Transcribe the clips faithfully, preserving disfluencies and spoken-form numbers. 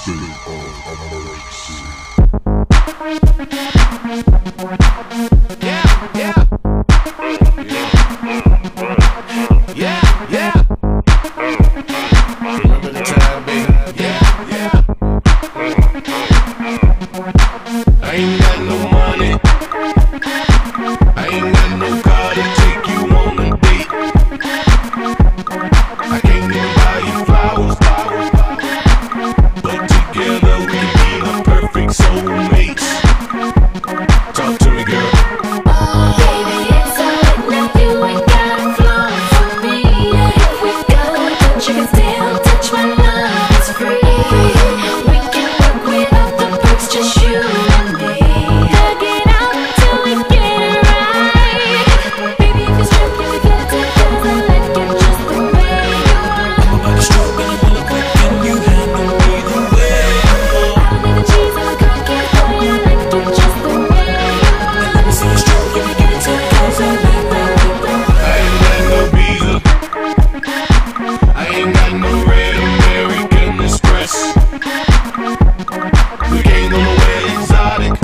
State of emergency. Yeah, yeah. Yeah, yeah. Remember the time, baby. Yeah, yeah. I ain't got no money. I ain't got no car to take you on a date. I can't even buy you flowers, flowers, but together we be the perfect soulmates. Talk to me, girl. Baby, it's alright now, you ain't gotta flow for me. If we go, don't you can still touch my love, it's free. We can work without the perks, just you and me. Hug it out till we get it right. Baby, if you're struck, you can get it, 'cause I like it just the way you are. I'm about to stroke and I'm gonna quick, can you handle me the way I I don't need the cheese or the cocky, boy, I like it just the way you are. let me see you stroke, you can give it to me, 'cause I like that. I ain't got no visa. I ain't got no red American Express. We can't go nowhere exotic.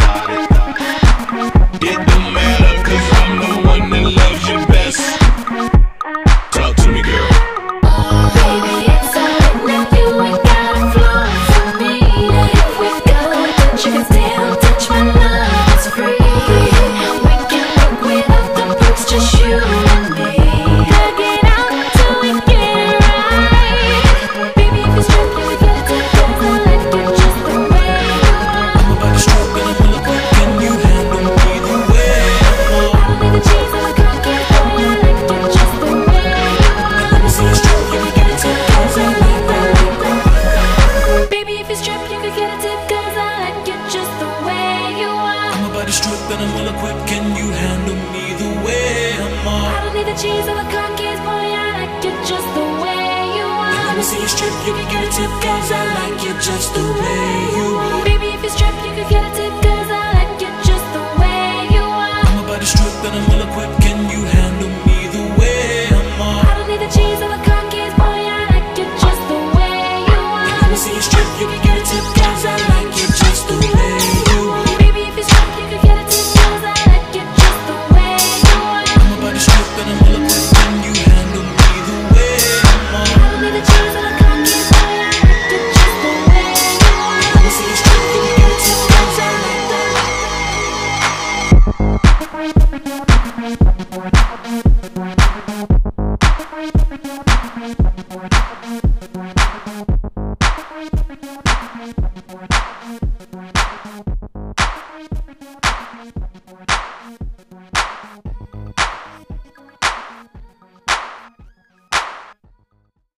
It don't matter, 'cause I'm the one that loves you best. Talk to me, girl. Baby, it's alright now, you ain't gotta flow for me. If we go, don't you can still touch my love, it's free. We can work without the perks, just you and me. Hug it out till we get it right. Baby, if you're struck, you can get it, 'cause I like it just the way you are. I'm about to stroke and I'm gonna quick, can you handle me the way I don't need the cheese or the cocky, boy, I like it just the way you are. let me see you stroke, you can give it to me, 'cause I like that. Baby, if you're strapped, you could get a tip, 'cause I like it just the way you are. I'm about to stroke and I'm gonna quick, can you handle me the way I'm I on? don't need the cheese or the cookies, boy, I like it just the way you Let are. me see you strip, you can give it to me, 'cause I like it just the way you are. Baby, if you're strapped, you could get a tip, 'cause I like it just the way you are. I'm about to stroke and I'm gonna quick, can you handle me the way I'm on? I don't need the cheese or the cookies, boy, I like it just the way you are. Let me see you strip, you can give it to me, 'cause I like it just the way you are. Baby, if you're strapped, you could get a tip, 'cause I like it just the way you are. I'm about to stroke and I'm gonna quick, can you handle me the way I'm on? I don't need the cheese or the cookies, boy, I like it just the way you are. Let me see you strip, you can give it to me, 'cause I like that.